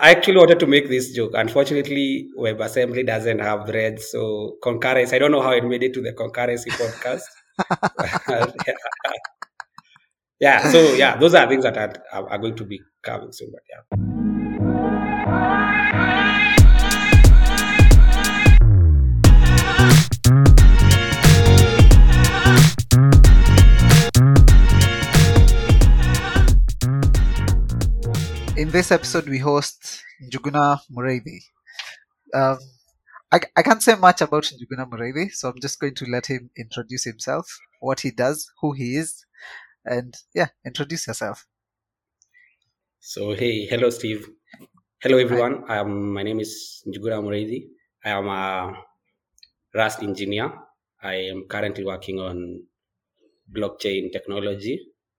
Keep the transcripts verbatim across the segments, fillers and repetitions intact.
I actually wanted to make this joke. Unfortunately, WebAssembly doesn't have threads, so concurrency. I don't know how it made it to the concurrency podcast. yeah. yeah. So yeah, those are things that are, are, are going to be coming soon. But yeah. In this episode, we host Njuguna Mureithi. Um, I, I can't say much about Njuguna Mureithi, so I'm just going to let him introduce himself, what he does, who he is, and yeah, introduce yourself. So hey, hello Steve. Hello everyone. Um, my name is Njuguna Mureithi. I am a Rust engineer. I am currently working on blockchain technology.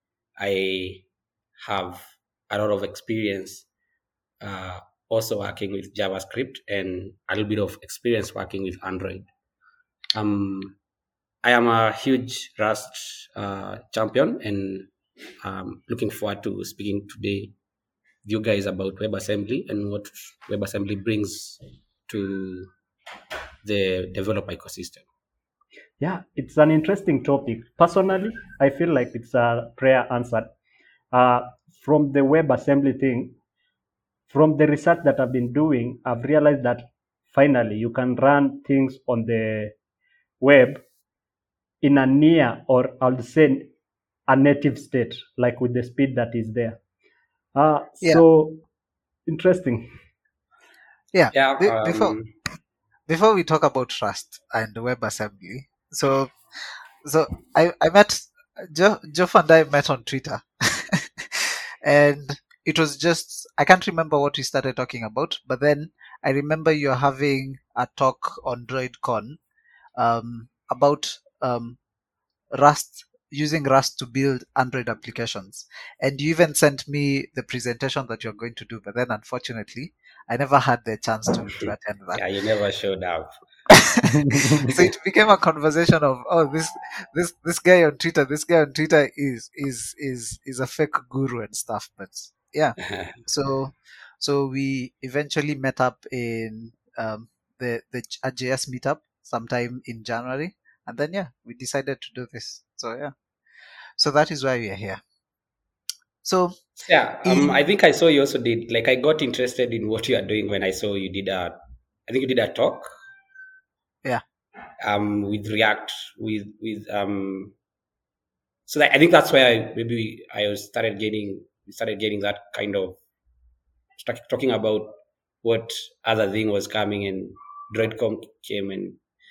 I have a lot of experience uh, also working with JavaScript and a little bit of experience working with Android. Um, I am a huge Rust uh, champion and um, looking forward to speaking today with you guys about WebAssembly and what WebAssembly brings to the developer ecosystem. Yeah, it's an interesting topic. Personally, I feel like it's a prayer answered. Uh, from the WebAssembly thing, from the research that I've been doing, I've realized that finally you can run things on the web in a near, or I'll say a native state, like with the speed that is there. Uh, Yeah. So interesting. Yeah. Yeah. Be- Um, before before we talk about Rust and WebAssembly, so so I I met Jeff, Jeff and I met on Twitter, and it was just I can't remember what we started talking about, but then I remember you're having a talk on DroidCon um, about um, Rust, using Rust to build Android applications, and you even sent me the presentation that you're going to do. But then, unfortunately, I never had the chance to, to attend that. yeah, you never showed up. So it became a conversation of, oh, this this this guy on Twitter, this guy on Twitter is is is is a fake guru and stuff. But yeah, so so we eventually met up in um, the the a J S meetup sometime in January, and then yeah, we decided to do this. So yeah, so that is why we are here. So Yeah, um, in I think I saw you also did. Like, I got interested in what you are doing when I saw you did a. I think you did a talk. Yeah. Um, with React, with with um. So that, I think that's where I, maybe I was started getting started getting that kind of start talking about what other thing was coming, and DroidCon came, and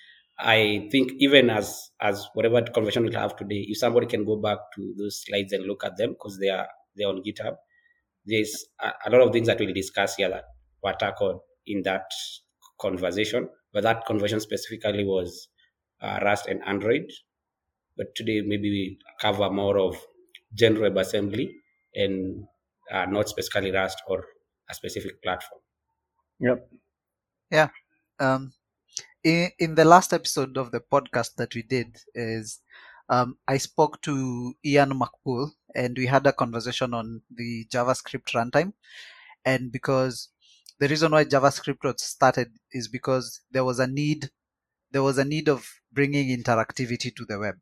I think even as as whatever conversation we'll have today, if somebody can go back to those slides and look at them because they are they're on GitHub, there's a, a lot of things that we'll discuss here that were tackled in that conversation. But that conversation specifically was uh, Rust and Android. But today maybe we cover more of general WebAssembly and uh, not specifically Rust or a specific platform. Yep. Yeah. Um, in, in the last episode of the podcast that we did is um, I spoke to Ian McPool and we had a conversation on the JavaScript runtime. And because the reason why JavaScript was started is because there was a need, there was a need of bringing interactivity to the web.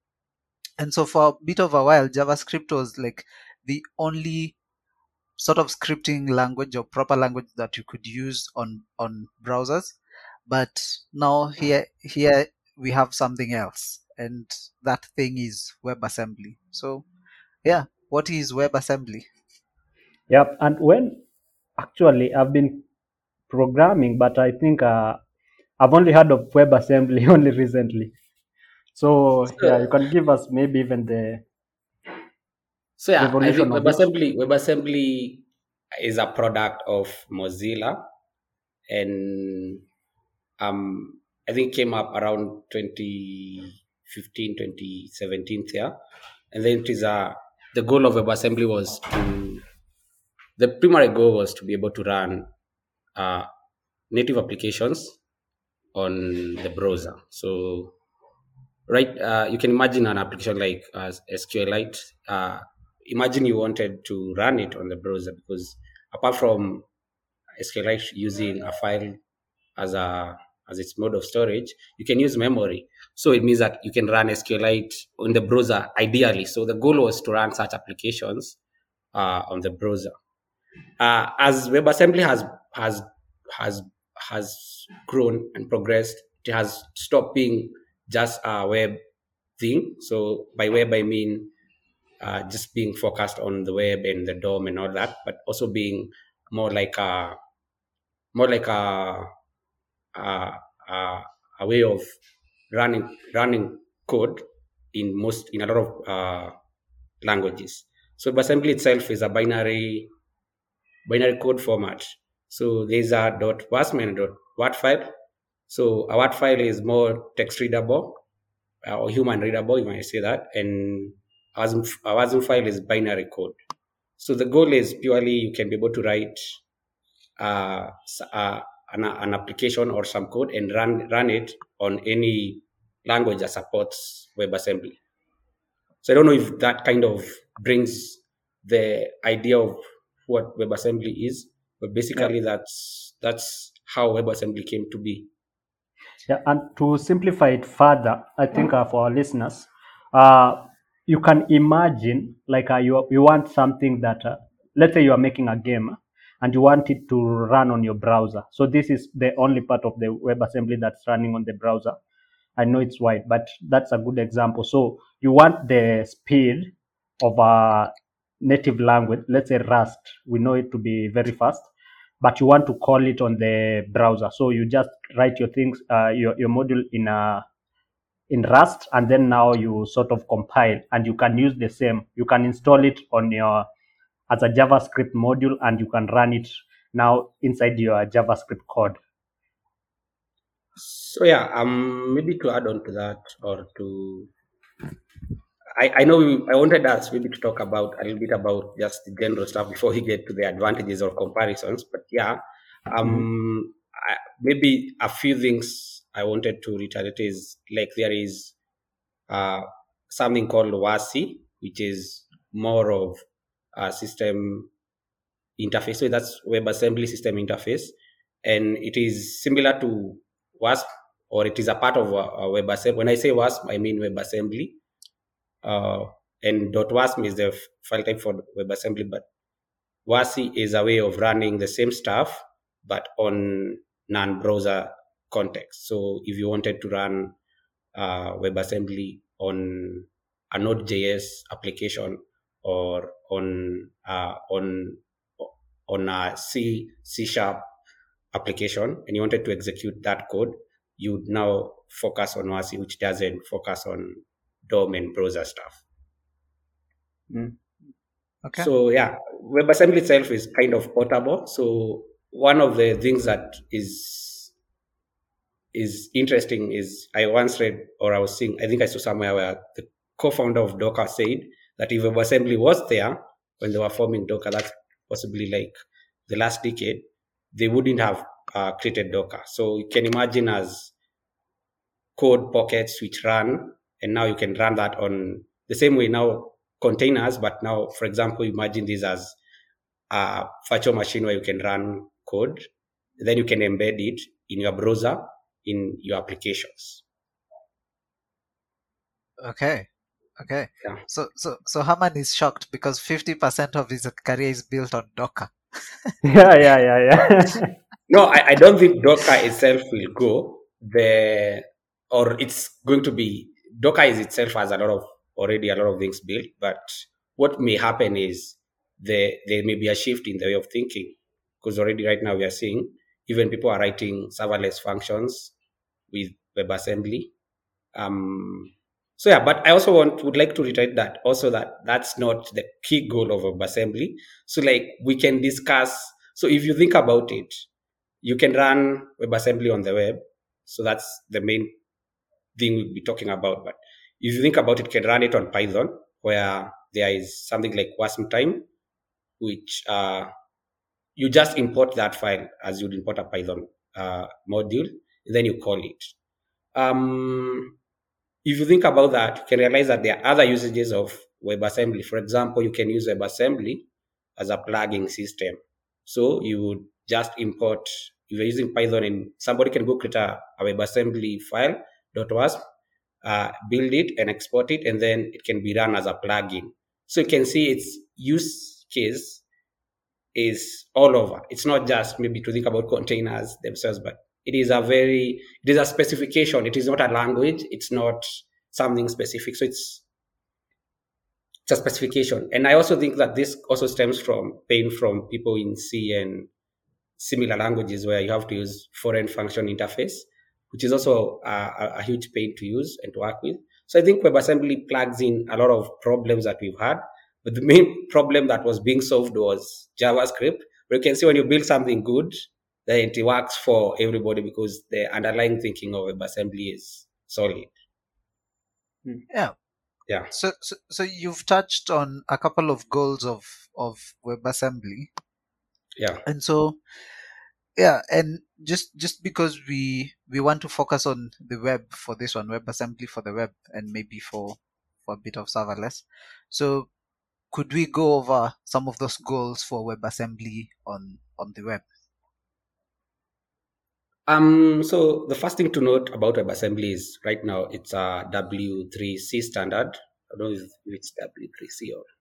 And so for a bit of a while, JavaScript was like the only sort of scripting language or proper language that you could use on, on browsers. But now here here we have something else, and that thing is WebAssembly. So yeah, what is WebAssembly? Yep. And when actually I've been programming, but I think uh, I've only heard of WebAssembly only recently. So yeah, you can give us maybe even the So yeah, I evolution think of it. WebAssembly WebAssembly is a product of Mozilla, and um, I think came up around twenty fifteen, twenty seventeen there, and then it is a the goal of WebAssembly was to the primary goal was to be able to run uh, native applications on the browser. So right, uh, you can imagine an application like uh, SQLite. Uh, imagine you wanted to run it on the browser because apart from SQLite using a file as a as its mode of storage, you can use memory. So it means that you can run SQLite on the browser ideally. So the goal was to run such applications uh, on the browser. Uh, as WebAssembly has has has has grown and progressed, it has stopped being just a web thing. So by web I mean uh, just being focused on the web and the D O M and all that, but also being more like a more like a a, a, a way of running running code in most in a lot of uh, languages. So WebAssembly itself is a binary binary code format. So there's a .wasm and a .wat file. So a wat file is more text readable uh, or human readable, you might say that, and a wasm, a wasm file is binary code. So the goal is purely you can be able to write uh, uh, an, an application or some code and run run it on any language that supports WebAssembly. So I don't know if that kind of brings the idea of what WebAssembly is, but basically yeah. that's that's how WebAssembly came to be. Yeah, and to simplify it further, I think uh, for our listeners, uh, you can imagine like uh, you you want something that, uh, let's say you are making a game and you want it to run on your browser. So this is the only part of the WebAssembly that's running on the browser. I know it's wide, but that's a good example. So you want the speed of a native language, let's say Rust. We know it to be very fast, but you want to call it on the browser. So you just write your things, uh, your, your module in a, in Rust, and then now you sort of compile, and you can use the same. You can install it on your as a JavaScript module, and you can run it now inside your JavaScript code. So yeah, um, maybe to add on to that, or to, I, I know we, I wanted us maybe to talk about a little bit about just the general stuff before we get to the advantages or comparisons. But yeah, um, I, maybe a few things I wanted to reiterate is like there is uh, something called WASI, which is more of a system interface. So that's WebAssembly system interface, and it is similar to WASP, or it is a part of a, a WebAssembly. When I say WASP, I mean WebAssembly. Uh, and .wasm is the file type for WebAssembly, but WASI is a way of running the same stuff, but on non-browser context. So if you wanted to run uh, WebAssembly on a Node.js application or on uh, on on a C C sharp application, and you wanted to execute that code, you would now focus on WASI, which doesn't focus on D O M and browser stuff. Mm. Okay. So yeah, WebAssembly itself is kind of portable. So one of the things that is is interesting is I once read, or I was seeing, I think I saw somewhere where the co-founder of Docker said that if WebAssembly was there when they were forming Docker, that's possibly like the last decade, they wouldn't have uh, created Docker. So you can imagine as code pockets which run, and now you can run that on the same way now containers, but now, for example, imagine this as a virtual machine where you can run code, then you can embed it in your browser, in your applications. Okay. Okay. Yeah. So so so Herman is shocked because fifty percent of his career is built on Docker. yeah, yeah, yeah, yeah. No, I, I don't think Docker itself will go the, or it's going to be, Docker is itself has a lot of, already a lot of things built, but what may happen is there, there may be a shift in the way of thinking, because already right now we are seeing even people are writing serverless functions with WebAssembly. Um, so yeah, but I also want would like to reiterate that also that that's not the key goal of WebAssembly. So like we can discuss. So if you think about it, you can run WebAssembly on the web. So that's the main thing we'll be talking about. But if you think about it, you can run it on Python, where there is something like wasm time, which uh, you just import that file as you'd import a Python uh, module, and then you call it. Um, if you think about that, you can realize that there are other usages of WebAssembly. For example, you can use WebAssembly as a plugging system. So you would just import. If you're using Python, and somebody can go create a, a WebAssembly file .wasp, uh, build it and export it, and then it can be run as a plugin. So you can see its use case is all over. It's not just maybe to think about containers themselves, but it is a very, it is a specification. It is not a language. It's not something specific. So it's, it's a specification. And I also think that this also stems from pain from people in C and similar languages where you have to use foreign function interface, which is also a, a, a huge pain to use and to work with. So I think WebAssembly plugs in a lot of problems that we've had. But the main problem that was being solved was JavaScript. But you can see when you build something good, then it works for everybody because the underlying thinking of WebAssembly is solid. Yeah. Yeah. So, so, so you've touched on a couple of goals of, of WebAssembly. Yeah. And so, yeah, and just just because we we want to focus on the web for this one, WebAssembly for the web, and maybe for for a bit of serverless. So, could we go over some of those goals for WebAssembly on on the web? Um. So the first thing to note about WebAssembly is right now it's a W three C standard. I don't know if it's W three C or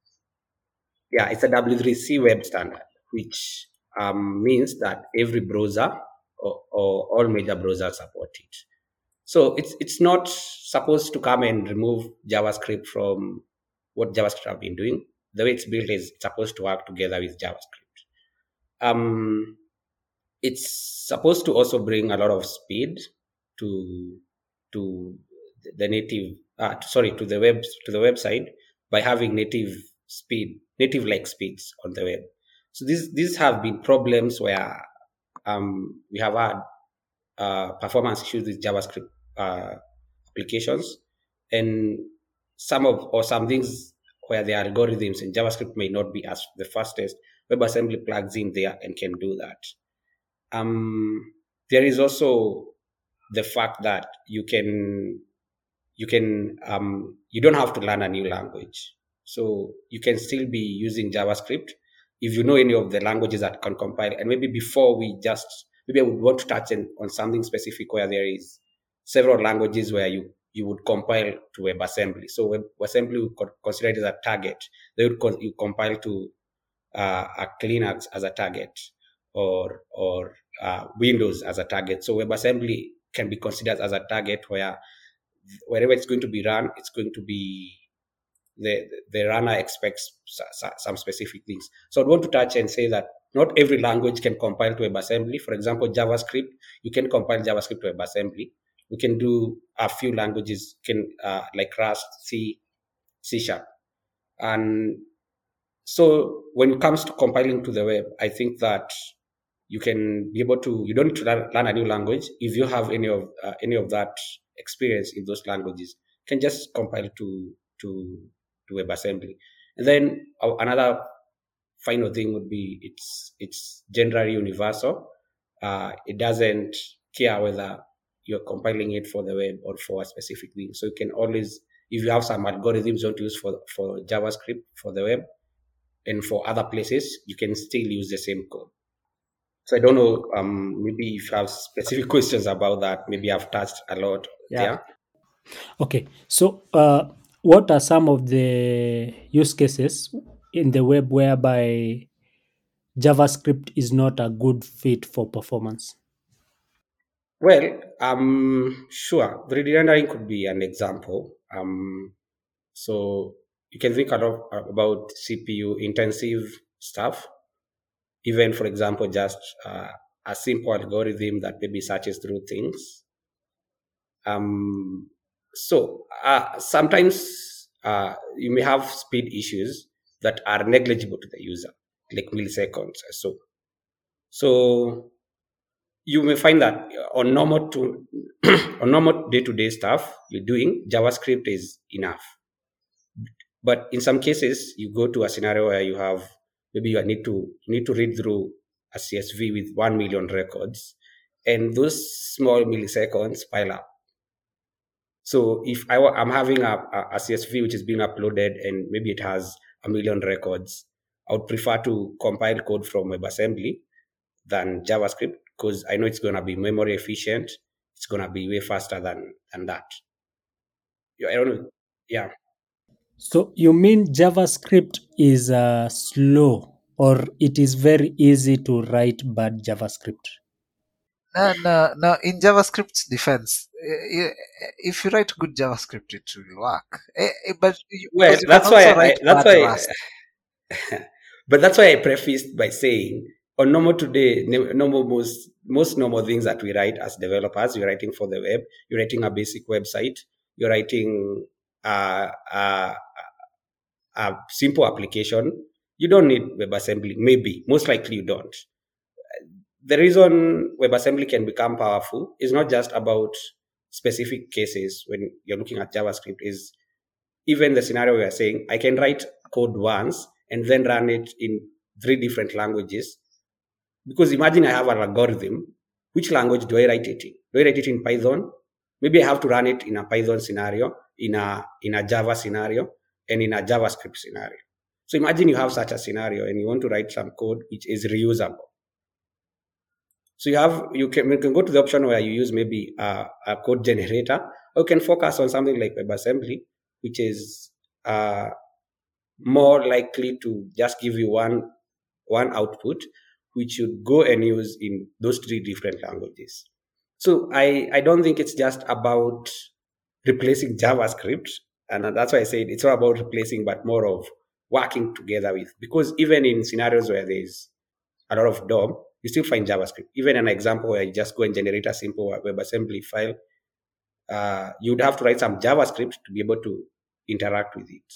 yeah, it's a W three C web standard, which um, means that every browser or, or all major browsers support it. So it's it's not supposed to come and remove JavaScript from what JavaScript have been doing. The way it's built is it's supposed to work together with JavaScript. Um, it's supposed to also bring a lot of speed to to the native uh, sorry to the web to the website by having native speed native like speeds on the web. So these these have been problems where um, we have had uh, performance issues with JavaScript uh, applications, and some of or some things where the algorithms in JavaScript may not be as the fastest. WebAssembly plugs in there and can do that. Um, there is also the fact that you can you can um, you don't have to learn a new language, so you can still be using JavaScript if you know any of the languages that can compile. And maybe before we just maybe I would want to touch on, on something specific where there is several languages where you you would compile to WebAssembly. So WebAssembly would consider it as a target. They would con- you compile to uh, a Linux as a target, or or uh, Windows as a target. So WebAssembly can be considered as a target where wherever it's going to be run, it's going to be the the runner expects some specific things. So I want to touch and say that not every language can compile to WebAssembly. For example, JavaScript, you can compile JavaScript to WebAssembly. We can do a few languages, can uh, like Rust, C, C Sharp, and so when it comes to compiling to the web, I think that you can be able to. You don't need to learn, learn a new language if you have any of uh, any of that experience in those languages. You can just compile to to to WebAssembly, and then uh, another final thing would be it's it's generally universal. Uh, it doesn't care whether you're compiling it for the web or for a specific thing. So you can always, if you have some algorithms you want to use for, for JavaScript for the web and for other places, you can still use the same code. So I don't know, um, maybe if you have specific questions about that, maybe I've touched a lot Yeah. there. Okay, so uh, what are some of the use cases in the web whereby JavaScript is not a good fit for performance? Well, um, sure. three D rendering could be an example. Um, so you can think a lot about C P U intensive stuff. Even, for example, just uh, a simple algorithm that maybe searches through things. Um, so uh, sometimes uh, you may have speed issues that are negligible to the user, like milliseconds or so. So you may find that on normal to on normal day-to-day stuff you're doing, JavaScript is enough. But in some cases, you go to a scenario where you have maybe you need to you need to read through a C S V with one million records, and those small milliseconds pile up. So if I, I'm having a, a C S V which is being uploaded and maybe it has a million records, I would prefer to compile code from WebAssembly than JavaScript because I know it's going to be memory efficient. It's going to be way faster than than that. Yeah, I don't know. Yeah. So you mean JavaScript is uh, slow, or it is very easy to write bad JavaScript? No, no, no. In JavaScript's defense, eh, eh, if you write good JavaScript, it will work. Eh, eh, But you, Well, because you can that's why also I, write that's bad why Rust. but that's why I prefaced by saying on normal today, ne- normal most most normal things that we write as developers, you're writing for the web, you're writing a basic website, you're writing a, a, a simple application. You don't need WebAssembly. Maybe, most likely, you don't. The reason WebAssembly can become powerful is not just about specific cases when you're looking at JavaScript. Is even the scenario we are saying, I can write code once and then run it in three different languages. Because imagine I have an algorithm. Which language do I write it in? Do I write it in Python? Maybe I have to run it in a Python scenario, in a in a Java scenario, and in a JavaScript scenario. So imagine you have such a scenario and you want to write some code which is reusable. So you have you can you can go to the option where you use maybe a, a code generator, or you can focus on something like WebAssembly, which is uh, more likely to just give you one one output, which you go and use in those three different languages. So I I don't think it's just about replacing JavaScript, and that's why I said it's not about replacing, but more of working together with. Because even in scenarios where there's a lot of D O M, you still find JavaScript. Even an example where you just go and generate a simple WebAssembly file, uh, you'd have to write some JavaScript to be able to interact with it.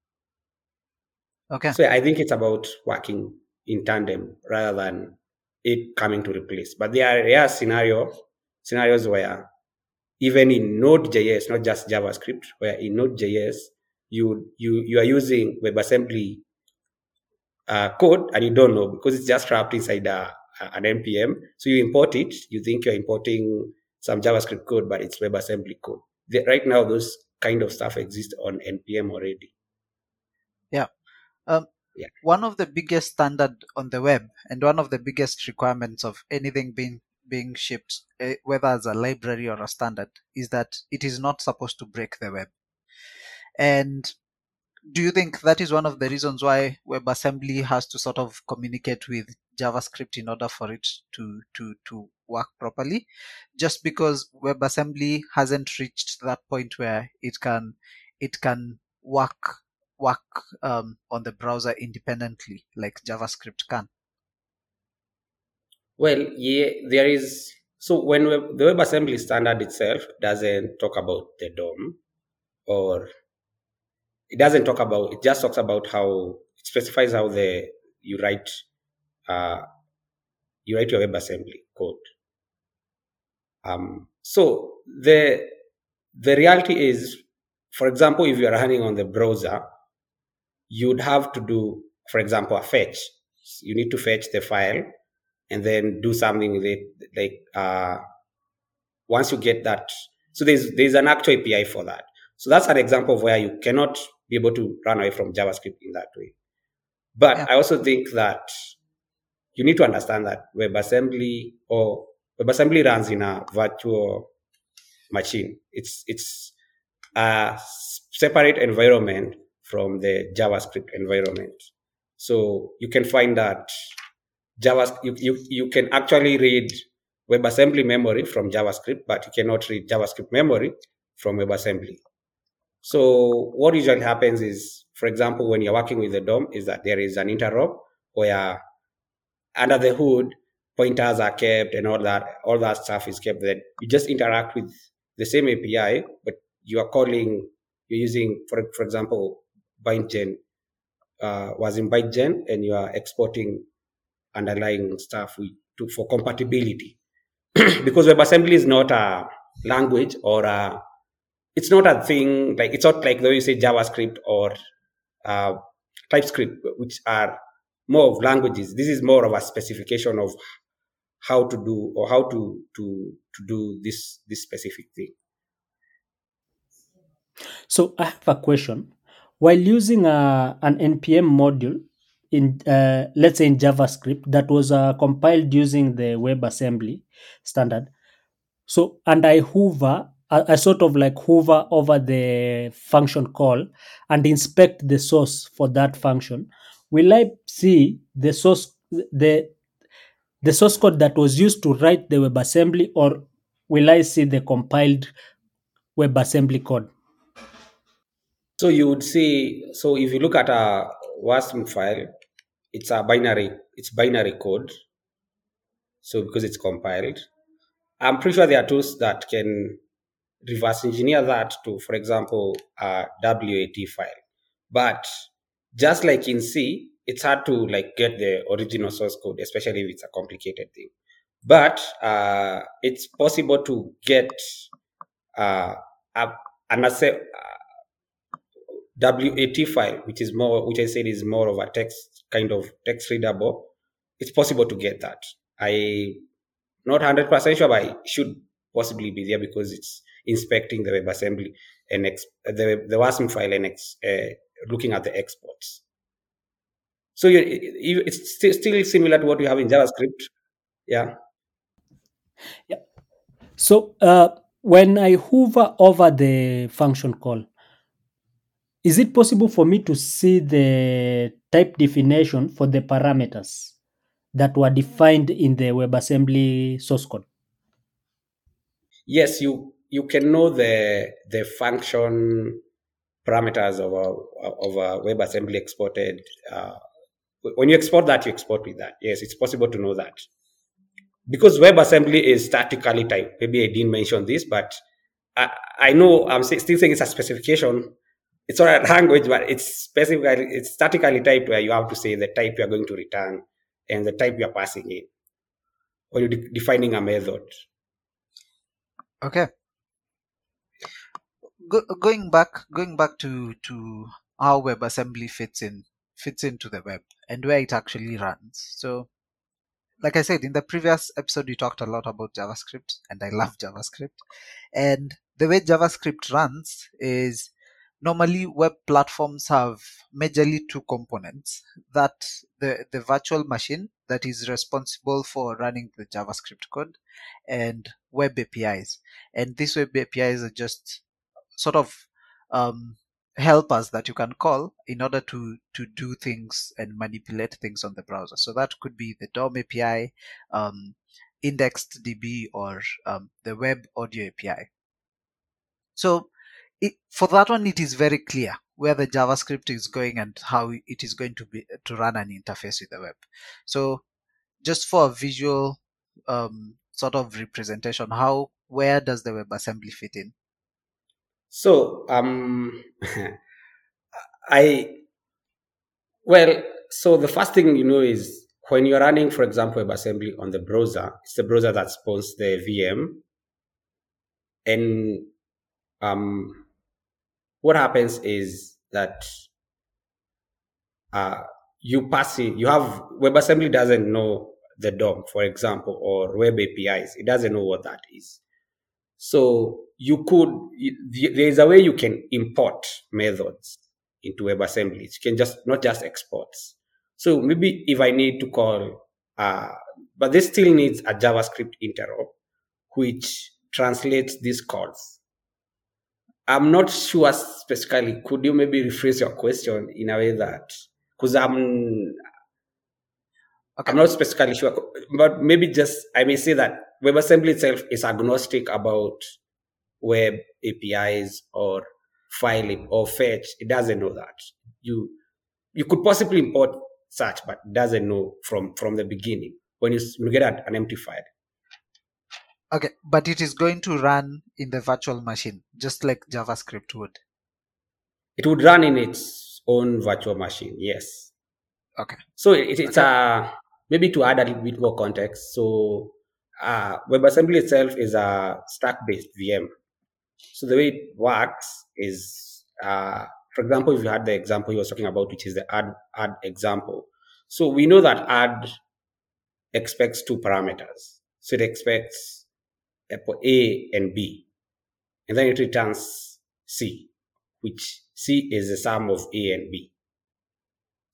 Okay. So I think it's about working in tandem rather than it coming to replace. But there are rare scenario scenarios where even in Node.js, not just JavaScript, where in Node.js you you you are using WebAssembly uh, code and you don't know because it's just wrapped inside a, an N P M. So you import it, you think you're importing some JavaScript code, but it's WebAssembly code. The, right now, those kind of stuff exist on N P M already. Yeah. Um, Yeah. One of the biggest standard on the web and one of the biggest requirements of anything being being shipped, eh, whether as a library or a standard, is that it is not supposed to break the web. And do you think that is one of the reasons why WebAssembly has to sort of communicate with JavaScript in order for it to to to work properly? Just because WebAssembly hasn't reached that point where it can it can work work um, on the browser independently like JavaScript can. Well, yeah, there is. So when web, the WebAssembly standard itself doesn't talk about the D O M, or it doesn't talk about. It just talks about how it specifies how the you write uh, you write your WebAssembly code. Um, so the the reality is, for example, if you are running on the browser, you'd have to do, for example, a fetch. You need to fetch the file and then do something with it. Like uh, once you get that, so there's there's an actual A P I for that. So that's an example of where you cannot be able to run away from JavaScript in that way. But Yeah. I also think that you need to understand that WebAssembly or WebAssembly runs in a virtual machine. It's it's a separate environment from the JavaScript environment. So you can find that Java you, you, you can actually read WebAssembly memory from JavaScript, but you cannot read JavaScript memory from WebAssembly. So what usually happens is, for example, when you're working with the D O M, is that there is an interop where under the hood pointers are kept and all that all that stuff is kept. Then you just interact with the same A P I, but you are calling you're using for for example BindGen uh, was in BindGen, and you are exporting underlying stuff with, to for compatibility. Because WebAssembly is not a language or a it's not a thing like it's not like the way you say JavaScript or uh, TypeScript, which are more of languages. This is more of a specification of how to do or how to to to do this this specific thing. So I have a question. While using a, an N P M module in uh, let's say in JavaScript that was uh, compiled using the WebAssembly standard. So, and I hover, I, I sort of like hover over the function call and inspect the source for that function. Will I see the source, the the source code that was used to write the WebAssembly, or will I see the compiled WebAssembly code? So you would see, so if you look at a WASM file, it's a binary, it's binary code. So because it's compiled, I'm pretty sure there are tools that can reverse engineer that to, for example, a W A T file. But just like in C, it's hard to like get the original source code, especially if it's a complicated thing. But uh, it's possible to get uh, a, an asset, uh, W A T file, which is more, which I said is more of a text kind of text readable. It's possible to get that. I not one hundred percent sure, but it should possibly be there because it's inspecting the WebAssembly and ex- the the WASM file and ex- uh, looking at the exports. So you, you, it's still, still similar to what you have in JavaScript. Yeah. Yeah. So uh, when I hover over the function call, is it possible for me to see the type definition for the parameters that were defined in the WebAssembly source code? Yes, you you can know the the function parameters of a of a WebAssembly exported. Uh, when you export that, you export with that. Yes, it's possible to know that because WebAssembly is statically typed. Maybe I didn't mention this, but I, I know I'm still saying it's a specification. It's not a language, but it's specifically it's statically typed where you have to say the type you are going to return and the type you are passing in when you're de- defining a method. Okay. Go, going back, going back to to how WebAssembly fits in fits into the web and where it actually runs. So, like I said in the previous episode, we talked a lot about JavaScript, and I love JavaScript. And the way JavaScript runs is normally web platforms have majorly two components: that the the virtual machine that is responsible for running the JavaScript code, and web A P Is. And these web A P Is are just sort of um, helpers that you can call in order to to do things and manipulate things on the browser. So that could be the D O M A P I, um, IndexedDB, or um, the Web Audio A P I. So it, for that one, it is very clear where the JavaScript is going and how it is going to be to run an interface with the web. So just for a visual um, sort of representation, how where does the WebAssembly fit in? So um, I well, so the first thing you know is when you're running, for example, WebAssembly on the browser, it's the browser that spawns the V M, and um, what happens is that uh, you pass it. You have WebAssembly doesn't know the D O M, for example, or web A P Is. It doesn't know what that is. So you could there is a way you can import methods into WebAssembly. You can just not just exports. So maybe if I need to call, uh, but this still needs a JavaScript interop which translates these calls. I'm not sure specifically. Could you maybe rephrase your question in a way that because I'm Okay. I'm not specifically sure, but maybe just I may say that WebAssembly itself is agnostic about web A P Is or filing or fetch. It doesn't know that. You you could possibly import such, but it doesn't know from from the beginning when you, you get an, an empty file. Okay, but it is going to run in the virtual machine, just like JavaScript would. It would run in its own virtual machine, yes. Okay. So it, it's Okay. a maybe to add a little bit more context. So uh, WebAssembly itself is a stack-based V M. So the way it works is, uh, for example, if you had the example you was talking about, which is the add add example. So we know that add expects two parameters. So it expects A and B, and then it returns C, which C is the sum of A and B.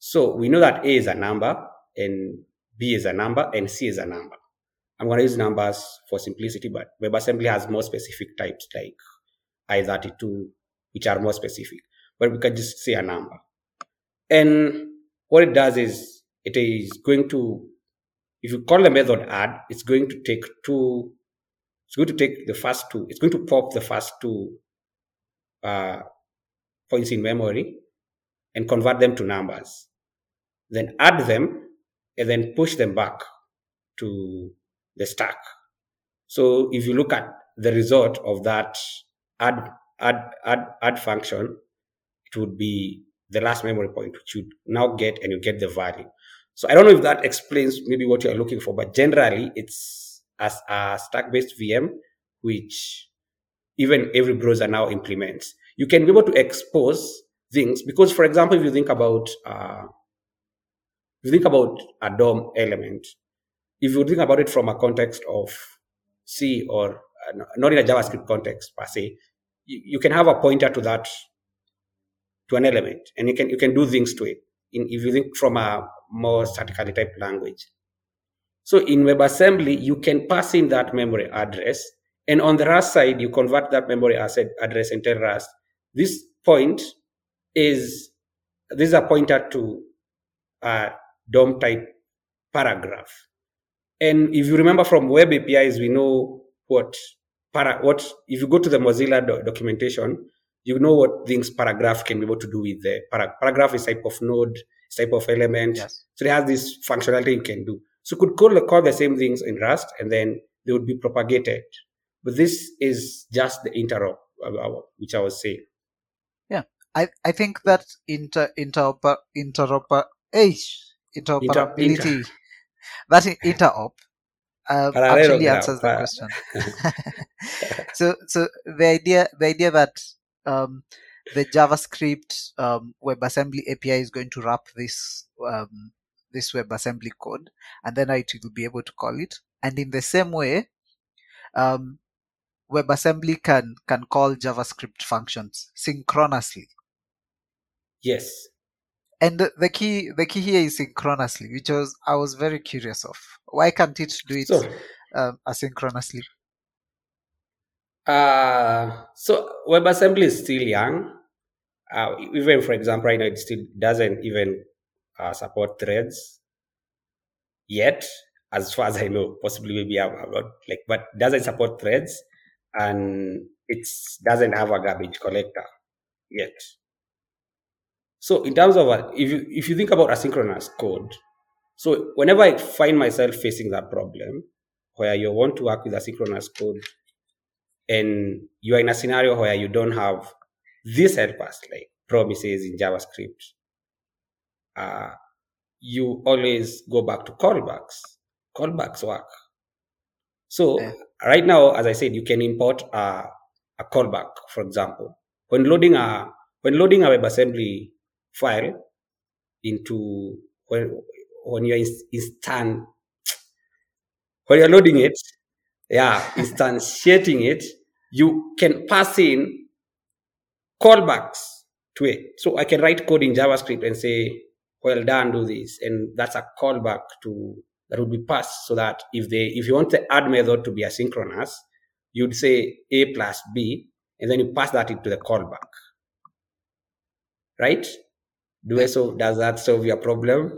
So we know that A is a number, and B is a number, and C is a number. I'm going to use numbers for simplicity, but WebAssembly has more specific types like I thirty-two, which are more specific. But we can just say a number. And what it does is it is going to, if you call the method add, it's going to take two, it's going to take the first two, it's going to pop the first two uh, points in memory and convert them to numbers. Then add them and then push them back to the stack. So if you look at the result of that add add add add function, it would be the last memory point, which you now get, and you get the value. So I don't know if that explains maybe what you're looking for, but generally it's as a stack-based V M, which even every browser now implements. You can be able to expose things because, for example, if you think about uh, if you think about a D O M element, if you think about it from a context of C or uh, not in a JavaScript context per se, you, you can have a pointer to that, to an element, and you can you can do things to it. In, if you think from a more statically typed language. So in WebAssembly, you can pass in that memory address, and on the Rust side, you convert that memory asset address and tell Rust, this point is, this is a pointer to a D O M type paragraph. And if you remember from web A P Is, we know what, para, what if you go to the Mozilla do, documentation, you know what things paragraph can be able to do with the para, paragraph is type of node, type of element. Yes. So it has this functionality you can do. So you could call, call the same things in Rust, and then they would be propagated. But this is just the interop, which I was saying. Yeah, I, I think that inter interoper interoper interoperability, Inter, that interop uh, actually answers the para. question. so so the idea the idea that um, the JavaScript um, WebAssembly A P I is going to wrap this um, this WebAssembly code, and then it will be able to call it. And in the same way, um, WebAssembly can can call JavaScript functions synchronously. Yes. And the, the key the key here is synchronously, which was I was very curious of. Why can't it do it so, um, asynchronously? Uh, so WebAssembly is still young. Uh, even for example, right now it still doesn't even uh, support threads yet, as far as I know. Possibly maybe I'm not like, but doesn't support threads, and it doesn't have a garbage collector yet. So in terms of a, if you if you think about asynchronous code, so whenever I find myself facing that problem where you want to work with asynchronous code, and you are in a scenario where you don't have these helpers like promises in JavaScript, uh, you always go back to callbacks. Callbacks work. So Yeah. right now, as I said, you can import a, a callback, for example. When loading a when loading a WebAssembly file into when when you're instant when you're loading it, yeah, instantiating it, you can pass in callbacks to it. So I can write code in JavaScript and say, well done, do this. And that's a callback to that would be passed, so that if they if you want the add method to be asynchronous, you'd say A plus B, and then you pass that into the callback. Right? Do I so does that solve your problem?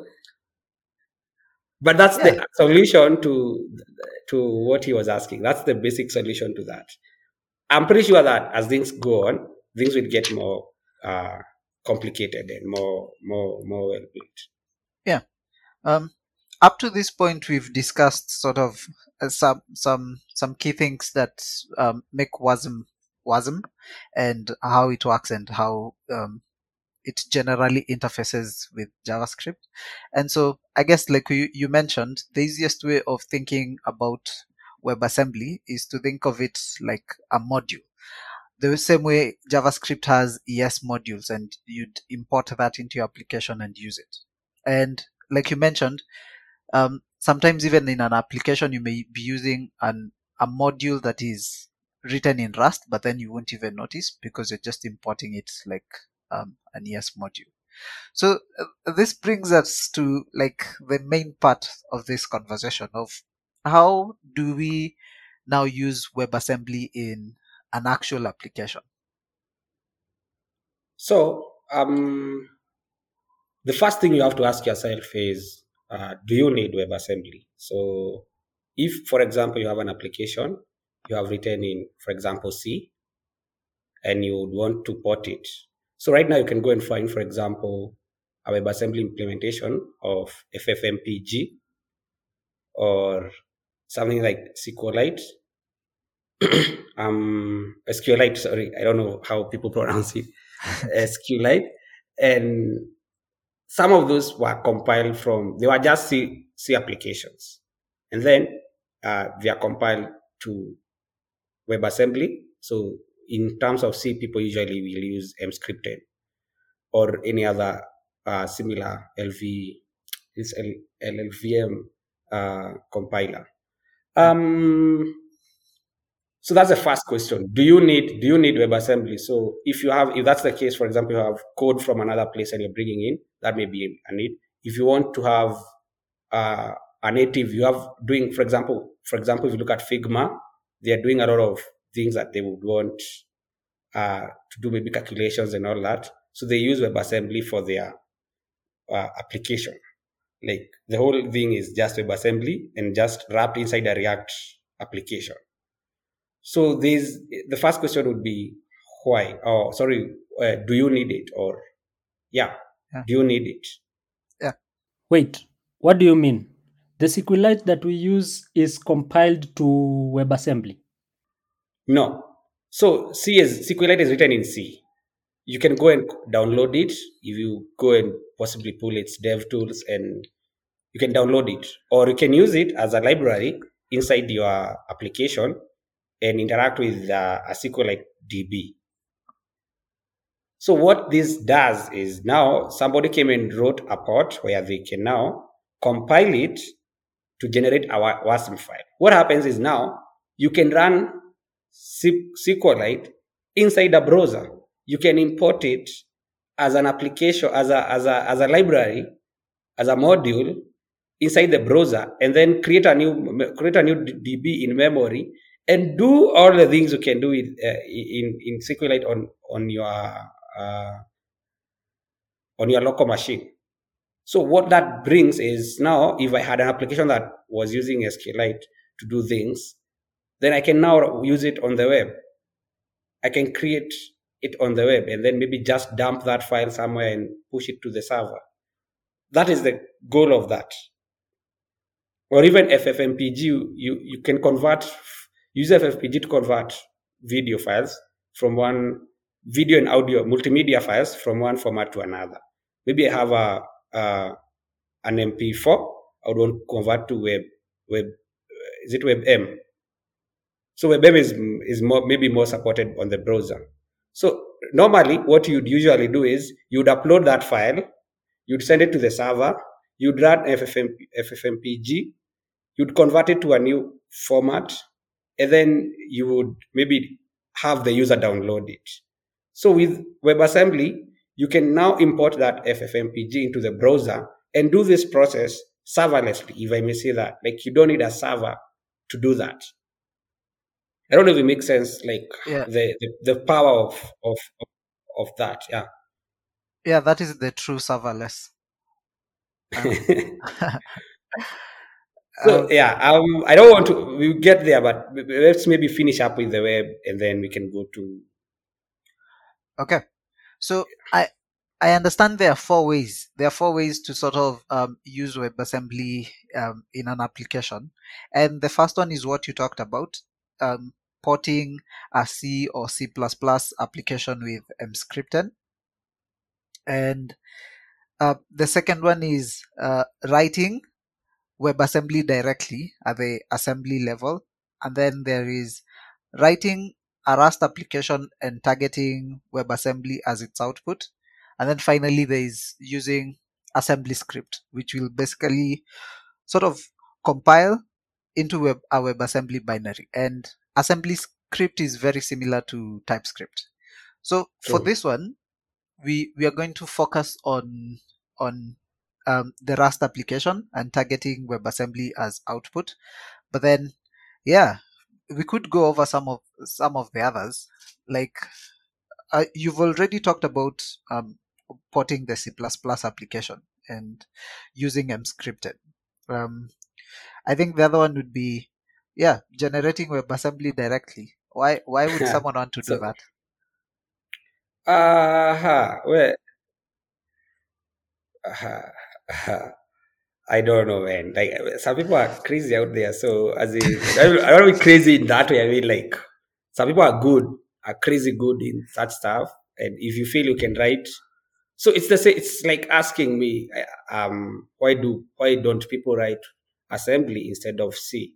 But that's yeah. the solution to to what he was asking. That's the basic solution to that. I'm pretty sure that as things go on, things will get more uh, complicated and more more more well built. Yeah. Um, up to this point, we've discussed sort of uh, some some some key things that um, make WASM WASM and how it works and how um, it generally interfaces with JavaScript. And so I guess like you, you mentioned, the easiest way of thinking about WebAssembly is to think of it like a module. The same way JavaScript has E S modules, and you'd import that into your application and use it. And like you mentioned, um, sometimes even in an application, you may be using an, a module that is written in Rust, but then you won't even notice because you're just importing it like um, an E S module. So uh, this brings us to like the main part of this conversation of how do we now use WebAssembly in an actual application. So um, the first thing you have to ask yourself is, uh, do you need WebAssembly? So if, for example, you have an application you have written in, for example, C, and you would want to port it. So right now you can go and find, for example, a WebAssembly implementation of F F M P G or something like SQLite. um, SQLite, sorry, I don't know how people pronounce it. SQLite. And some of those were compiled from, they were just C, C applications. And then uh, they are compiled to WebAssembly. So in terms of C, people usually will use Mscripten or any other uh, similar L V, this L L V M uh, compiler. Um, so that's the first question. Do you need do you need WebAssembly? So if you have, if that's the case, for example, you have code from another place and you're bringing in, that may be a need. If you want to have uh, a native, you have doing, for example, for example, if you look at Figma, they are doing a lot of things that they would want uh, to do, maybe calculations and all that. So they use WebAssembly for their uh, application. Like the whole thing is just WebAssembly and just wrapped inside a React application. So this, the first question would be why? Oh, sorry, uh, do you need it? Or yeah, yeah, do you need it? Yeah. Wait, what do you mean? The SQLite that we use is compiled to WebAssembly? No. So C is SQLite is written in C. You can go and download it if you go and possibly pull its dev tools, and you can download it, or you can use it as a library inside your application and interact with uh, a SQLite D B. So what this does is now somebody came and wrote a port where they can now compile it to generate our WASM file. What happens is now you can run SQLite inside a browser. You can import it as an application, as a as a as a library, as a module inside the browser, and then create a new create a new D B in memory and do all the things you can do with uh, in in SQLite on on your uh, on your local machine. So what that brings is now, if I had an application that was using SQLite to do things, then I can now use it on the web. I can create it on the web and then maybe just dump that file somewhere and push it to the server. That is the goal of that. Or even F F M P G, you, you, you can convert, use F F M P G to convert video files from one, video and audio, multimedia files from one format to another. Maybe I have a, a an M P four, I would want to convert to web, web, is it WebM? So WebM is, is more, maybe more supported on the browser. So normally what you'd usually do is you'd upload that file, you'd send it to the server, you'd run F F M P G, you'd convert it to a new format, and then you would maybe have the user download it. So with WebAssembly, you can now import that F F M P G into the browser and do this process serverlessly, if I may say that. Like, you don't need a server to do that. I don't know if it makes sense, like yeah. the, the, the power of, of, of, of that. Yeah. Yeah, that is the true serverless. Um, so, yeah, um, I don't want to, we'll get there, but let's maybe finish up with the web and then we can go to. Okay. So I, I understand there are four ways. There are four ways to sort of um, use WebAssembly um, in an application. And the first one is what you talked about, um, porting a C or C plus plus application with Mscripten. And uh, the second one is uh, writing WebAssembly directly at the assembly level. And then there is writing a Rust application and targeting WebAssembly as its output. And then finally, there is using assembly script, which will basically sort of compile into web, a WebAssembly binary. And assembly script is very similar to TypeScript. So for True. this one, we we are going to focus on on um, the Rust application and targeting WebAssembly as output. But then, yeah, we could go over some of some of the others. Like uh, you've already talked about um, porting the C plus plus application and using Mscripted. Um, I think the other one would be, yeah, generating WebAssembly directly. Why why would someone want to do So, that? uh, well, uh, I don't know, man. Like some people are crazy out there. So as in, I don't I don't mean crazy in that way. I mean like some people are good, are crazy good in such stuff. And if you feel you can write, so it's the same. It's like asking me, uh, um, why do why don't people write assembly instead of C?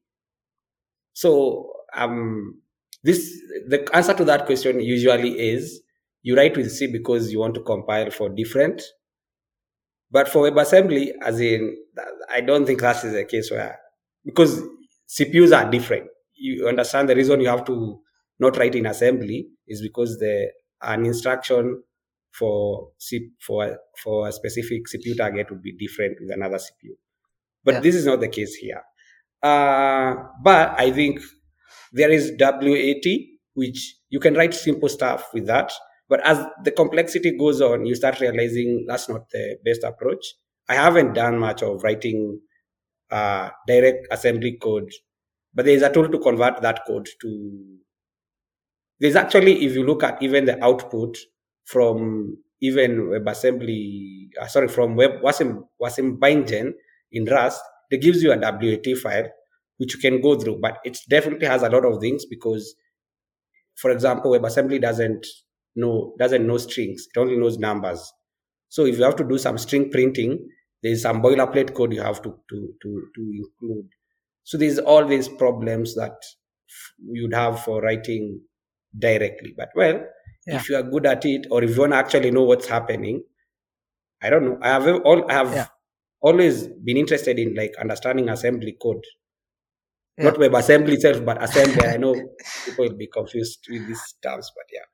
So um, this the answer to that question usually is you write with C because you want to compile for different. But for WebAssembly, as in, I don't think that is the case where, because C P Us are different. You understand the reason you have to not write in assembly is because the an instruction for C, for for a specific C P U target would be different with another C P U. But Yeah. this is not the case here. Uh, but I think there is W A T, which you can write simple stuff with that. But as the complexity goes on, you start realizing that's not the best approach. I haven't done much of writing uh, direct assembly code, but there's a tool to convert that code to. There's actually, if you look at even the output from even WebAssembly, uh, sorry, from Web Wasim Wasim Bindgen in Rust, it gives you a W A T file which you can go through, but it definitely has a lot of things because, for example, WebAssembly doesn't know doesn't know strings; it only knows numbers. So if you have to do some string printing, there's some boilerplate code you have to to to, to include. So there's all these problems that you'd have for writing directly. But well, Yeah. if you are good at it, or if you want to actually know what's happening, I don't know. I have all I have Yeah. always been interested in like understanding assembly code. Yeah. Not WebAssembly itself, but assembly. I know people will be confused with these terms, but yeah.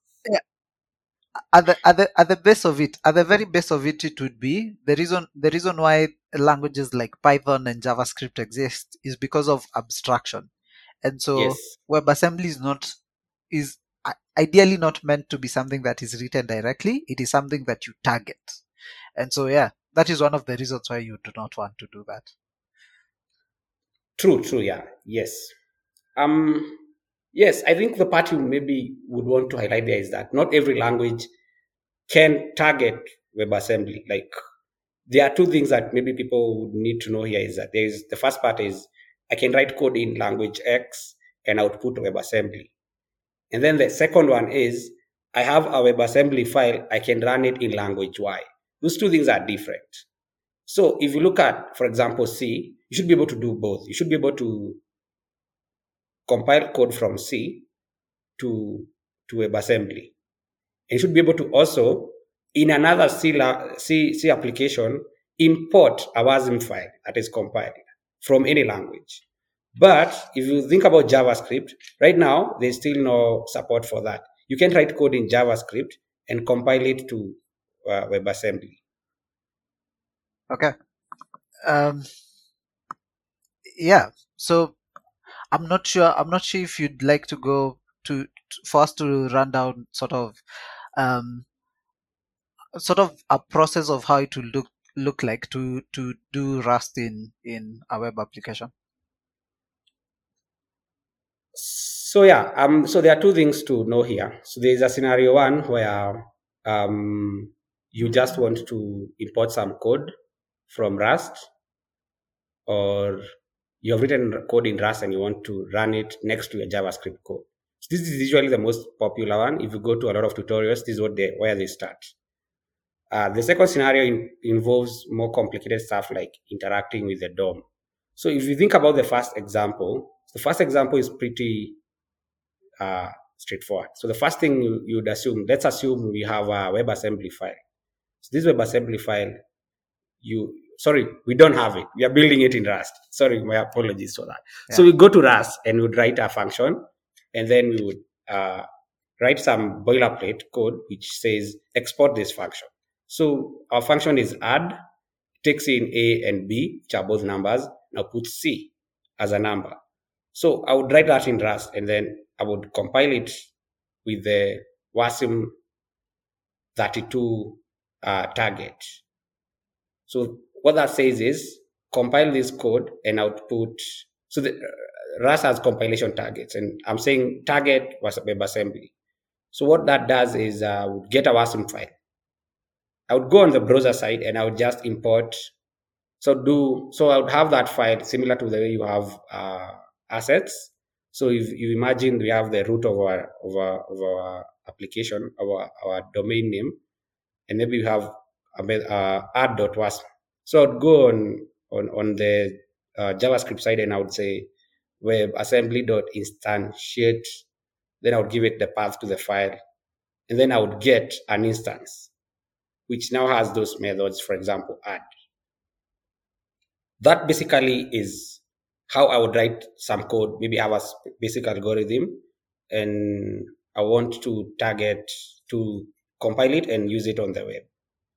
At the, at the at the base of it, at the very base of it, it would be the reason the reason why languages like Python and JavaScript exist is because of abstraction, and so Yes. WebAssembly is not is i- ideally not meant to be something that is written directly. It is something that you target, and so yeah, that is one of the reasons why you do not want to do that. True, true, yeah. Yes. Um yes, I think the part you maybe would want to highlight there is that not every language can target WebAssembly. Like there are two things that maybe people would need to know here is that there is the first part is I can write code in language X and output WebAssembly. And then the second one is I have a WebAssembly file, I can run it in language Y. Those two things are different. So if you look at, for example, C, you should be able to do both. You should be able to compile code from C to, to WebAssembly. And you should be able to also, in another C, la- C, C application, import a WASM file that is compiled from any language. But if you think about JavaScript, right now, there's still no support for that. You can write code in JavaScript and compile it to uh, WebAssembly. Okay. Um. Yeah. So I'm not sure. I'm not sure if you'd like to go to, to for us to run down sort of um sort of a process of how it will look look like to to do Rust in in a web application. So yeah, um, so there are two things to know here. So there is a scenario one where um, you just want to import some code from Rust, or you have written code in Rust and you want to run it next to your JavaScript code. So this is usually the most popular one. If you go to a lot of tutorials, this is what they where they start. Uh, the second scenario in, involves more complicated stuff like interacting with the D O M. So if you think about the first example, the first example is pretty uh, straightforward. So the first thing you, you'd assume, let's assume we have a WebAssembly file. So this WebAssembly file, you sorry, we don't have it. We are building it in Rust. Sorry, my apologies for that. Yeah. So we go to Rust and we would write a function, and then we would uh, write some boilerplate code which says export this function. So our function is add, takes in A and B, which are both numbers, now put C as a number. So I would write that in Rust, and then I would compile it with the WASM thirty-two uh, target. So what that says is compile this code and output. So the uh, Rust has compilation targets, and I'm saying target was WebAssembly. So what that does is uh, I would get a WASM file. I would go on the browser side and I would just import. So do so I would have that file similar to the way you have uh, assets. So if you imagine we have the root of our of our, of our application, our our domain name, and maybe we have uh, add.wasm. So I'd go on on on the uh, JavaScript side and I would say WebAssembly.instantiate. Then I would give it the path to the file, and then I would get an instance which now has those methods, for example, add. That basically is how I would write some code. Maybe I have a basic algorithm and I want to target to compile it and use it on the web.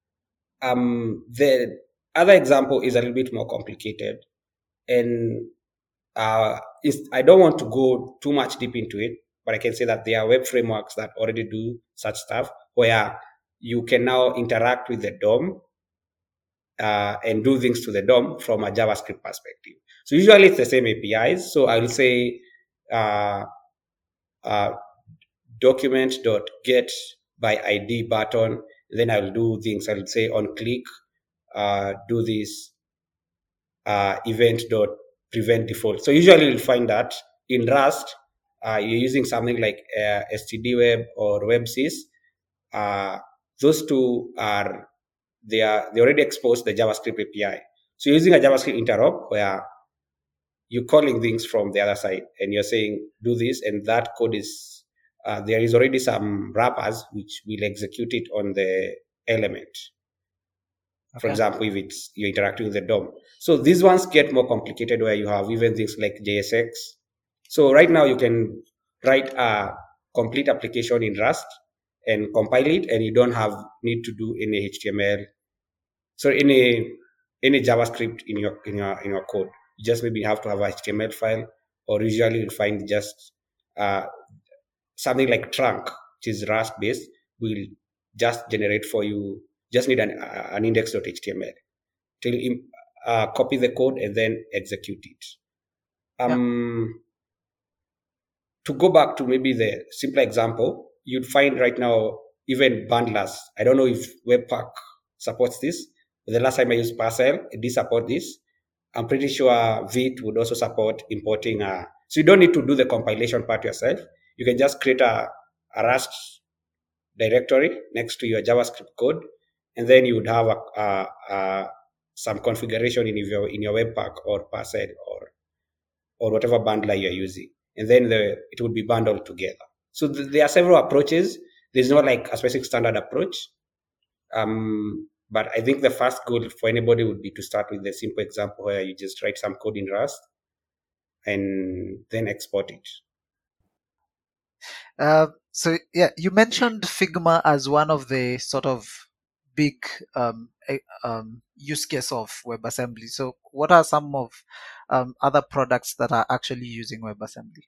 Um, the other example is a little bit more complicated, and uh, I don't want to go too much deep into it, but I can say that there are web frameworks that already do such stuff where you can now interact with the D O M uh, and do things to the D O M from a JavaScript perspective. So usually it's the same A P Is. So I will say uh, uh, document.get by I D button. Then I will do things. I will say on click, uh, do this uh, event.prevent default. So usually you'll find that in Rust, uh, you're using something like uh, stdweb or WebSys. Uh, those two are they are they already exposed the JavaScript A P I. So you're using a JavaScript interop where you're calling things from the other side and you're saying do this, and that code is uh, there is already some wrappers which will execute it on the element. Okay. For example, if it's you're interacting with the D O M. So these ones get more complicated where you have even things like J S X. So right now you can write a complete application in Rust and compile it, and you don't have need to do any H T M L, so any any JavaScript in your in your in your code. You just maybe have to have a H T M L file, or usually you'll find just uh, something like trunk, which is Rust based, will just generate for you. Just need an uh, an index.html till uh, copy the code and then execute it. Um, yeah. To go back to maybe the simpler example, you'd find right now even bundlers. I don't know if Webpack supports this, but the last time I used Parcel, it did support this. I'm pretty sure Vite would also support importing. A, so you don't need to do the compilation part yourself. You can just create a, a Rust directory next to your JavaScript code, and then you would have a, a, a, some configuration in your in your Webpack or Parcel or or whatever bundler you're using, and then the, it would be bundled together. So th- there are several approaches. There's not like a specific standard approach. Um, but I think the first goal for anybody would be to start with the simple example where you just write some code in Rust and then export it. Uh, so yeah, you mentioned Figma as one of the sort of big um, um, use case of WebAssembly. So what are some of um, other products that are actually using WebAssembly?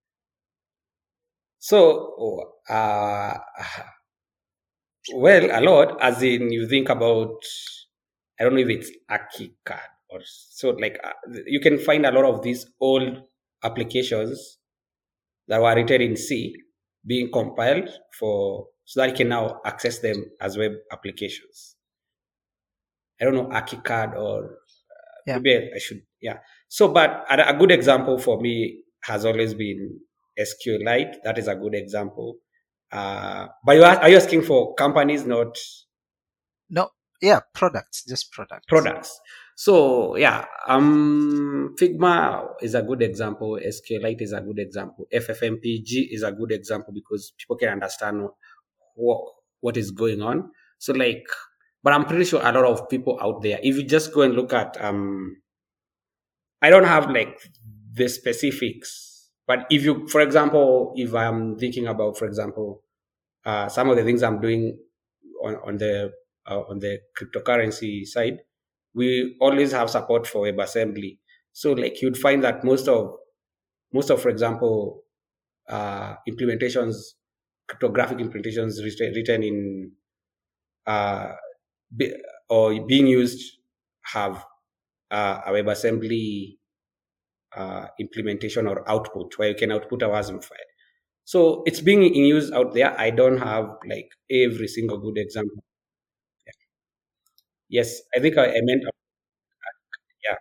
So, uh, well, a lot, as in you think about, I don't know if it's ArchiCAD or so, like uh, you can find a lot of these old applications that were written in C being compiled for, so that you can now access them as web applications. I don't know, ArchiCAD or uh, yeah. maybe I should, yeah. So, but a, a good example for me has always been SQLite. That is a good example. Uh, but you are, are you asking for companies, not? No, yeah, products, just products. Products. So yeah, um, Figma is a good example. SQLite is a good example. F F M P G is a good example because people can understand what what is going on. So like, but I'm pretty sure a lot of people out there, if you just go and look at, um, I don't have like the specifics. But if you, for example, if I'm thinking about, for example, uh, some of the things I'm doing on, on the uh, on the cryptocurrency side, we always have support for WebAssembly. So like you'd find that most of most of, for example, uh, implementations, cryptographic implementations written, written in uh, be, or being used have uh, a WebAssembly uh, implementation or output where you can output a WASM file. So it's being in use out there. I don't have like every single good example. Yeah. Yes, I think I, I meant yeah.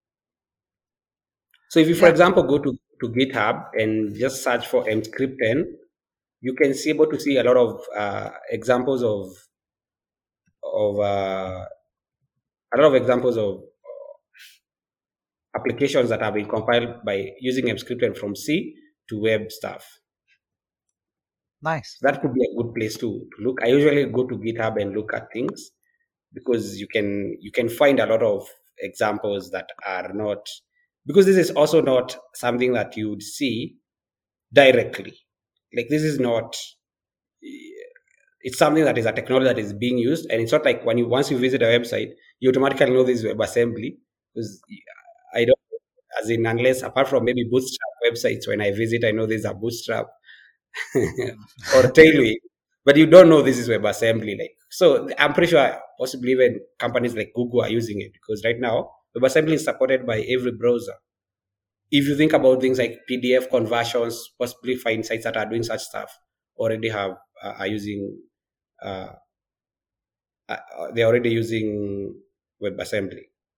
So if you, for Yeah. example, go to, to GitHub and just search for Emscripten, you can see able to see a lot of uh, examples of of uh, a lot of examples of applications that have been compiled by using Emscripten from C to web stuff. Nice. That could be a good place to, to look. I usually go to GitHub and look at things because you can you can find a lot of examples that are not, because this is also not something that you would see directly. Like this is not, it's something that is a technology that is being used, and it's not like when you once you visit a website, you automatically know this is WebAssembly, because I don't, as in, unless apart from maybe Bootstrap websites, when I visit, I know these are Bootstrap or Tailwind, but you don't know this is WebAssembly. Like, so I'm pretty sure possibly even companies like Google are using it, because right now WebAssembly is supported by every browser. If you think about things like P D F conversions, possibly find sites that are doing such stuff already have uh, are using uh, uh, they're already using WebAssembly.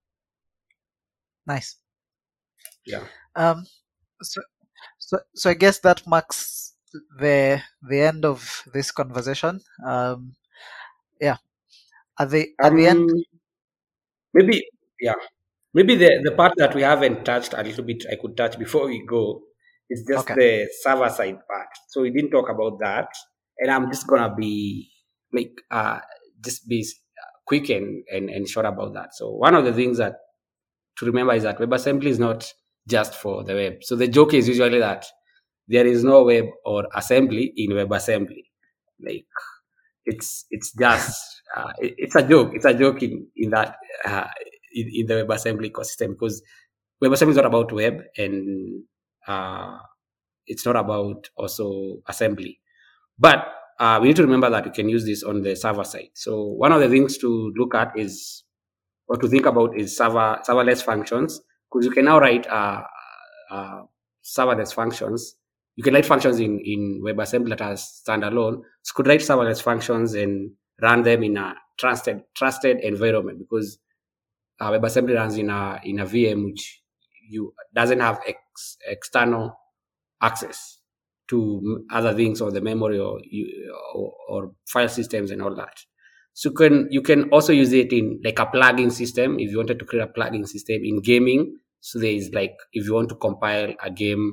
Nice. Yeah. Um. So, so, so I guess that marks the the end of this conversation. Um. Yeah. At the at Um, the end. maybe yeah. Maybe the, the part that we haven't touched a little bit, I could touch before we go, is just Okay. the server side part. So we didn't talk about that, and I'm just gonna be like uh just be quick and, and and short about that. So one of the things that to remember is that WebAssembly is not just for the web. So the joke is usually that there is no web or assembly in WebAssembly. Like it's it's just uh, it, it's a joke. It's a joke in in that uh, in, in the WebAssembly ecosystem, because WebAssembly is not about web, and uh, it's not about also assembly. But uh, we need to remember that you can use this on the server side. So one of the things to look at is, or to think about, is server serverless functions, because you can now write uh, uh, serverless functions. You can write functions in, in WebAssembly that are standalone. So you could write serverless functions and run them in a trusted trusted environment, because uh, WebAssembly runs in a in a V M which you doesn't have ex, external access to other things or the memory or, or or file systems and all that. So you can you can also use it in like a plugin system if you wanted to create a plugin system in gaming. So there is like, if you want to compile a game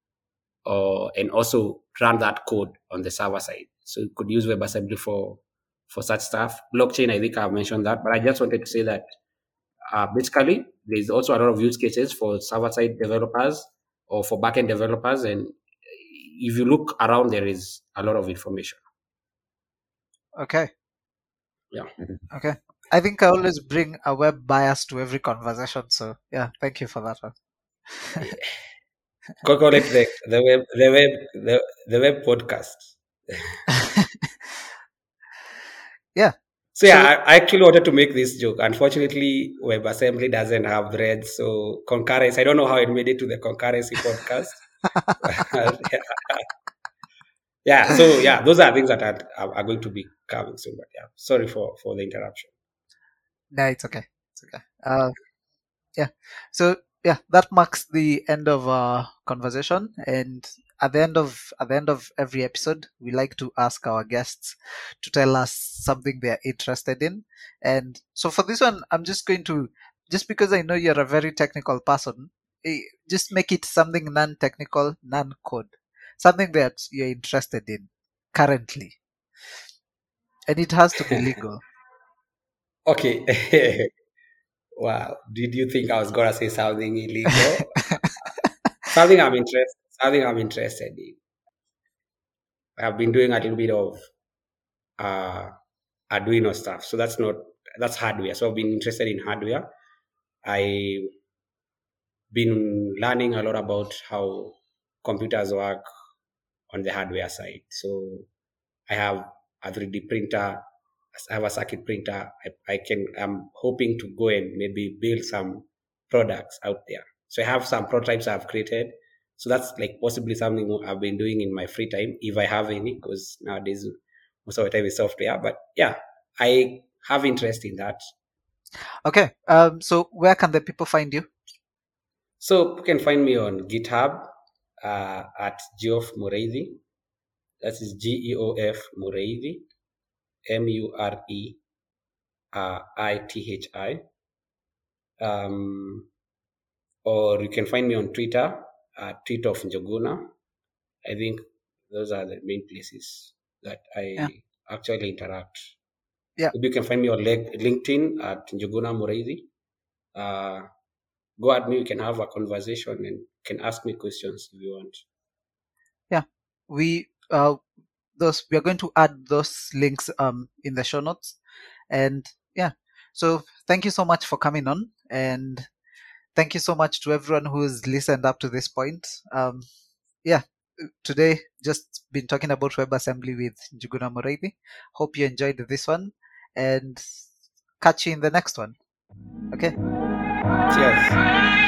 or and also run that code on the server side. So you could use WebAssembly for for such stuff. Blockchain, I think I've mentioned that, but I just wanted to say that uh, basically there's also a lot of use cases for server side developers or for backend developers, and if you look around, there is a lot of information. Okay. Yeah. Okay. I think I always bring a web bias to every conversation. So yeah, thank you for that one. Call call it the, the web the web the, the web podcast. Yeah. So yeah, So- I, I actually wanted to make this joke. Unfortunately, WebAssembly doesn't have threads, so concurrency. I don't know how it made it to the concurrency podcast. yeah. yeah. So yeah, those are things that are, are are going to be coming soon. But yeah, sorry for for the interruption. No, it's okay. It's okay. Uh, yeah. So yeah, that marks the end of our conversation. And at the end of at the end of every episode, we like to ask our guests to tell us something they're interested in. And so for this one, I'm just going to, just because I know you're a very technical person, eh, just make it something non-technical, non-code, something that you're interested in currently, and it has to be legal. Okay. Wow. Did you think I was gonna say something illegal? something I'm interested something I'm interested in. I've been doing a little bit of uh, Arduino stuff. So that's not that's hardware. So I've been interested in hardware. I've been learning a lot about how computers work on the hardware side. So I have a three D printer. I have a circuit printer. I, I can. I'm hoping to go and maybe build some products out there. So I have some prototypes I've created. So that's like possibly something I've been doing in my free time, if I have any, because nowadays most of the time is software. But yeah, I have interest in that. Okay. Um, so where can the people find you? So you can find me on GitHub uh, at Geoff Mureithi. That is G E O F Mureithi, M U R E uh, I T H I. Um, or you can find me on Twitter at Tweet of Njuguna. I think those are the main places that I Yeah. actually interact. Yeah. You can find me on LinkedIn at Njuguna Mureithi. Uh, go at me, we can have a conversation and can ask me questions if you want. Yeah. We uh those we are going to add those links um in the show notes. And yeah. So thank you so much for coming on, and thank you so much to everyone who's listened up to this point. Um yeah. Today just been talking about WebAssembly with Njuguna Mureithi. Hope you enjoyed this one, and catch you in the next one. Okay. Cheers.